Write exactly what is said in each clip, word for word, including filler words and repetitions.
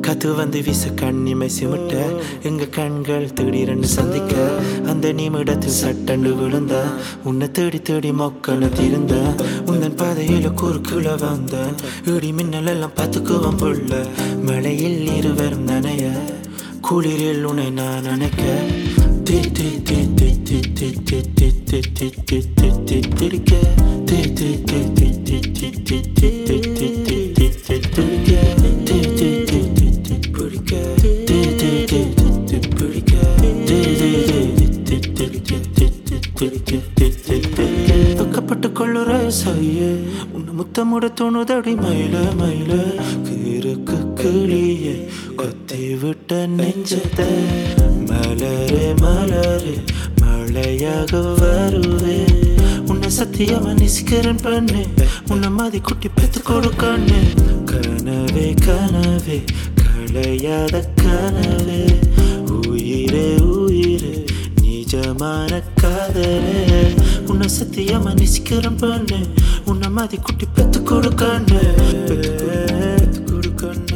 காத்து வந்து வீச கண்ணிமை சிமிட்ட எங்க கண்கள் திடீரென்று சந்திக்க அந்த நிமிடத்தில் சட்டண்டு விழுந்த உன்னை தேடி தேடி மொக்கன திருந்த உந்தன் பாதையில குறுக்குல வந்த இடி மின்னல் எல்லாம் பார்த்துக்குவம் புள்ள மழையில் இருவரும் நனைய குளிரில் உன்னை நான் நினைக்க தீ தீ தீ தீ தீ தீ தீ தீ தீ தீ தீ தீ தீ துடிக்க தீ தீ தீ தீ தீ தீ தீ தீ தீ தீ தீ தீ தீ துடிக்க தீ தீ தீ தீ தீ பிடிக்க தீ தீ தீ தீ பிடிக்க தீ தீ தீ தீ தீ தீ தீ துக்கப்பட்டு கொள்ளுற செய்ய உன்னை முத்தமுட தோணுதடி மயில மயில கீருக்கு கிளியே கொத்தி விட்ட நெஞ்சத்தை மலரே மலரே மழையாக வருவே உன்னை சத்தியமா நேசிக்கிறேன் பண்ணு உன்னை மாதிரி குட்டி பெத்து கொடுக்கண்ணு கனவே கனவே களையாத கனவே உயிரே உயிரே நிஜமான காதலே உன்னை சத்தியமா நேசிக்கிறேன் பண்ணு உன்னை மாதிரி குட்டி பெத்து கொடுக்கண்ணு பெத்து கொடுக்கண்ணு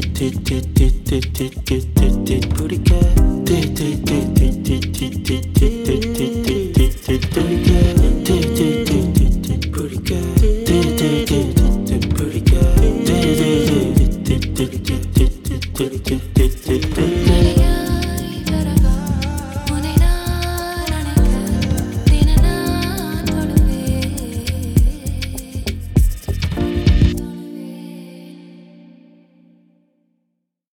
பிடிக்க